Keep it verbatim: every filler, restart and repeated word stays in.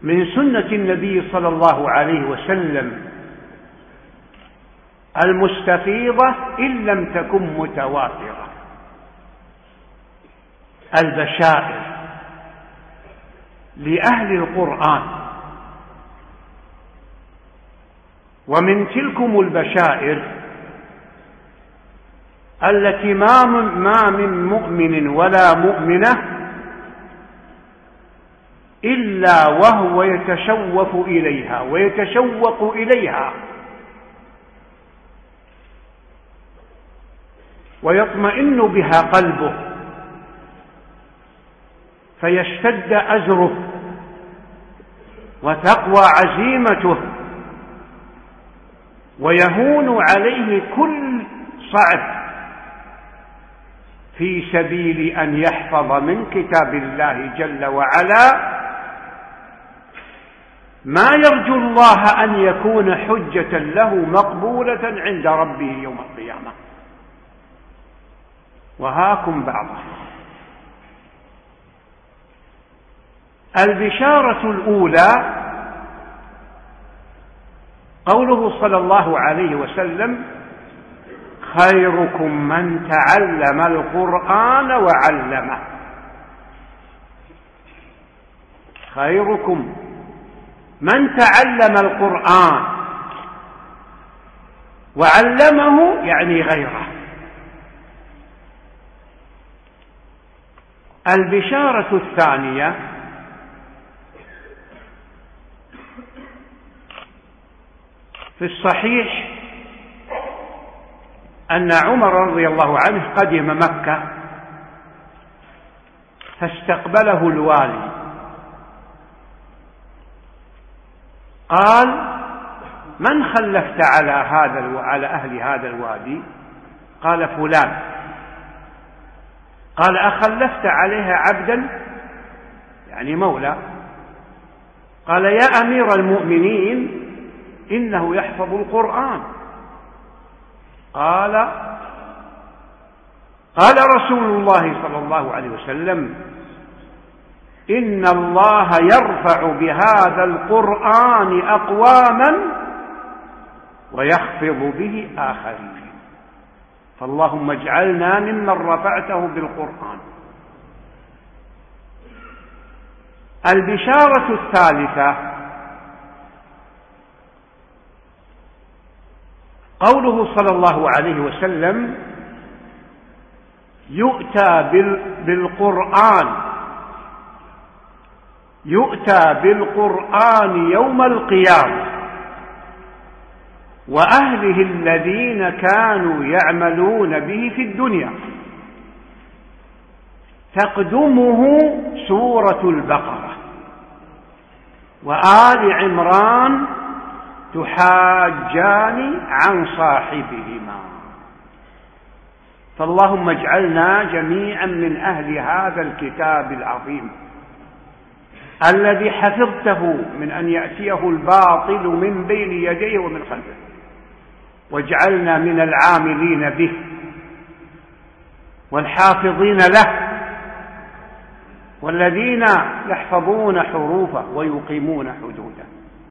من سنة النبي صلى الله عليه وسلم المستفيضة إن لم تكن متواترة البشائر لأهل القرآن. ومن تلكم البشائر التي ما من مؤمن ولا مؤمنة إلا وهو يتشوف إليها ويتشوق إليها ويطمئن بها قلبه فيشتد أزره وتقوى عزيمته ويهون عليه كل صعب في سبيل أن يحفظ من كتاب الله جل وعلا ما يرجو الله أن يكون حجة له مقبولة عند ربه يوم القيامة. وهاكم بعضها. البشارة الأولى قوله صلى الله عليه وسلم: خيركم من تعلم القرآن وعلمه. خيركم من تعلم القرآن وعلمه يعني غيره. البشارة الثانية في الصحيح أن عمر رضي الله عنه قدم مكة فاستقبله الوالي، قال: من خلفت على هذا على أهل هذا الوادي؟ قال: فلان. قال: أخلفت عليها عبدا يعني مولى؟ قال: يا أمير المؤمنين إنه يحفظ القرآن. قال قال رسول الله صلى الله عليه وسلم: إن الله يرفع بهذا القرآن أقواما ويخفض به آخرين، فاللهم اجعلنا ممن رفعته بالقرآن. البشارة الثالثة قوله صلى الله عليه وسلم: يؤتى بالقرآن يؤتى بالقرآن يوم القيامة وأهله الذين كانوا يعملون به في الدنيا، تقدمه سورة البقرة وآل عمران تحاجان عن صاحبهما. فاللهم اجعلنا جميعا من أهل هذا الكتاب العظيم الذي حفظته من أن يأتيه الباطل من بين يديه ومن خلفه، واجعلنا من العاملين به والحافظين له والذين يحفظون حروفه ويقيمون حدوده.